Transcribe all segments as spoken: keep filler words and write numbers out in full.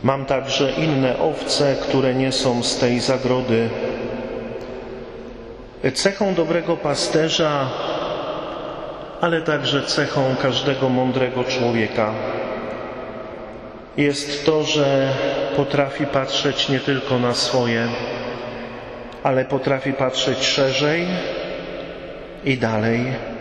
Mam także inne owce, które nie są z tej zagrody. Cechą dobrego pasterza, ale także cechą każdego mądrego człowieka jest to, że potrafi patrzeć nie tylko na swoje, ale potrafi patrzeć szerzej i dalej.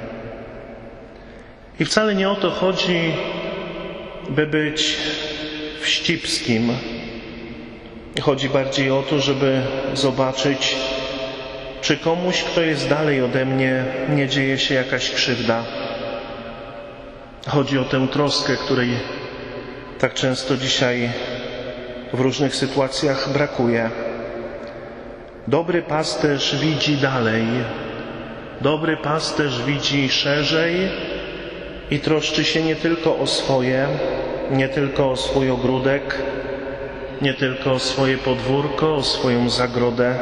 I wcale nie o to chodzi, by być wścibskim. Chodzi bardziej o to, żeby zobaczyć, czy komuś, kto jest dalej ode mnie, nie dzieje się jakaś krzywda. Chodzi o tę troskę, której tak często dzisiaj w różnych sytuacjach brakuje. Dobry pasterz widzi dalej. Dobry pasterz widzi szerzej i troszczy się nie tylko o swoje, nie tylko o swój ogródek, nie tylko o swoje podwórko, o swoją zagrodę.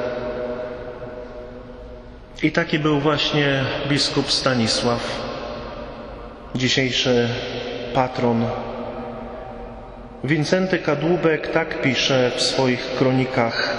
I taki był właśnie biskup Stanisław, dzisiejszy patron. Wincenty Kadłubek tak pisze w swoich kronikach.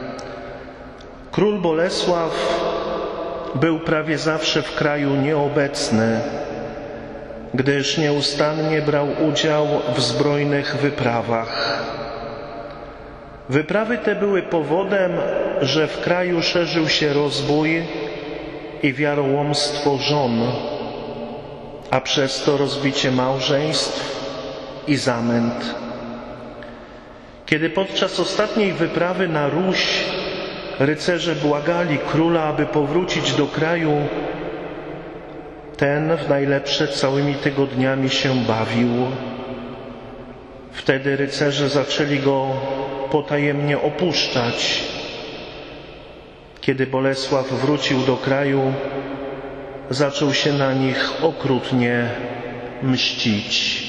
Król Bolesław był prawie zawsze w kraju nieobecny, gdyż nieustannie brał udział w zbrojnych wyprawach. Wyprawy te były powodem, że w kraju szerzył się rozbój i wiarołomstwo żon, a przez to rozbicie małżeństw i zamęt. Kiedy podczas ostatniej wyprawy na Ruś rycerze błagali króla, aby powrócić do kraju, ten w najlepsze całymi tygodniami się bawił. Wtedy rycerze zaczęli go potajemnie opuszczać. Kiedy Bolesław wrócił do kraju, zaczął się na nich okrutnie mścić.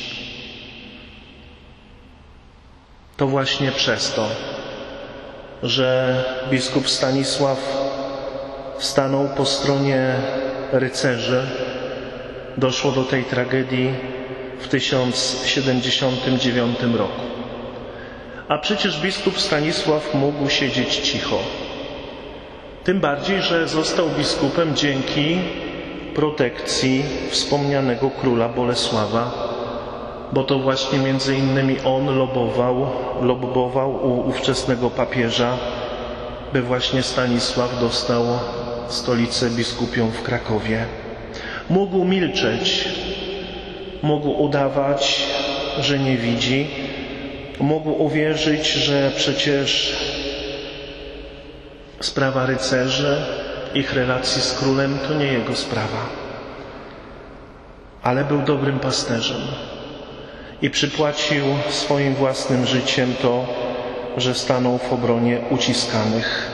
To właśnie przez to, że biskup Stanisław stanął po stronie rycerzy, doszło do tej tragedii w tysiąc siedemdziesiątym dziewiątym roku. A przecież biskup Stanisław mógł siedzieć cicho. Tym bardziej, że został biskupem dzięki protekcji wspomnianego króla Bolesława, bo to właśnie między innymi on lobował, lobował u ówczesnego papieża, by właśnie Stanisław dostał stolicę biskupią w Krakowie. Mógł milczeć, mógł udawać, że nie widzi, mógł uwierzyć, że przecież sprawa rycerzy, ich relacji z królem to nie jego sprawa. Ale był dobrym pasterzem i przypłacił swoim własnym życiem to, że stanął w obronie uciskanych.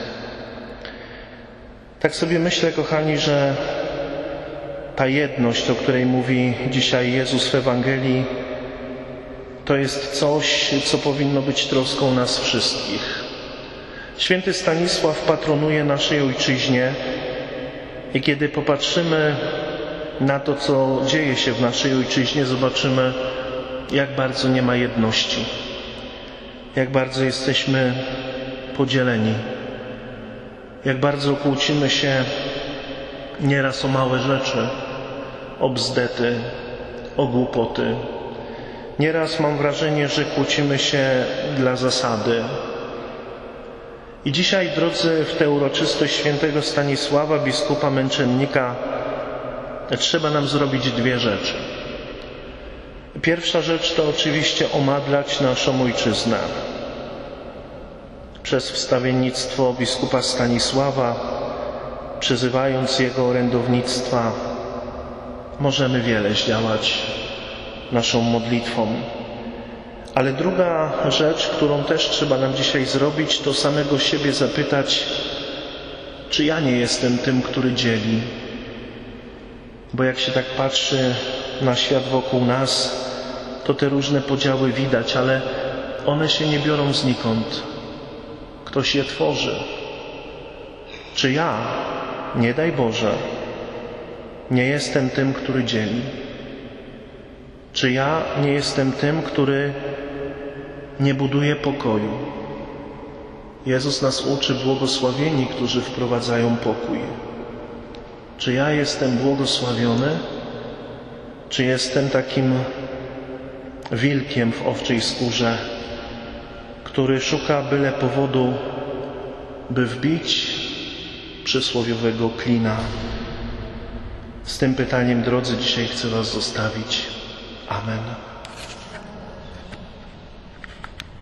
Tak sobie myślę, kochani, że ta jedność, o której mówi dzisiaj Jezus w Ewangelii, to jest coś, co powinno być troską nas wszystkich. Święty Stanisław patronuje naszej ojczyźnie i kiedy popatrzymy na to, co dzieje się w naszej ojczyźnie, zobaczymy, jak bardzo nie ma jedności, jak bardzo jesteśmy podzieleni, jak bardzo kłócimy się nieraz o małe rzeczy, o bzdety, o głupoty. Nieraz mam wrażenie, że kłócimy się dla zasady. I dzisiaj, drodzy, w tę uroczystość świętego Stanisława, biskupa męczennika, trzeba nam zrobić dwie rzeczy. Pierwsza rzecz to oczywiście omadlać naszą ojczyznę. Przez wstawiennictwo biskupa Stanisława, przyzywając jego orędownictwa, możemy wiele zdziałać naszą modlitwą. Ale druga rzecz, którą też trzeba nam dzisiaj zrobić, to samego siebie zapytać, czy ja nie jestem tym, który dzieli. Bo jak się tak patrzy na świat wokół nas, to te różne podziały widać, ale one się nie biorą znikąd. Ktoś je tworzy. Czy ja, nie daj Boże, nie jestem tym, który dzieli? Czy ja nie jestem tym, który nie buduje pokoju. Jezus nas uczy: błogosławieni, którzy wprowadzają pokój. Czy ja jestem błogosławiony? Czy jestem takim wilkiem w owczej skórze, który szuka byle powodu, by wbić przysłowiowego klina? Z tym pytaniem, drodzy, dzisiaj chcę was zostawić. Amen.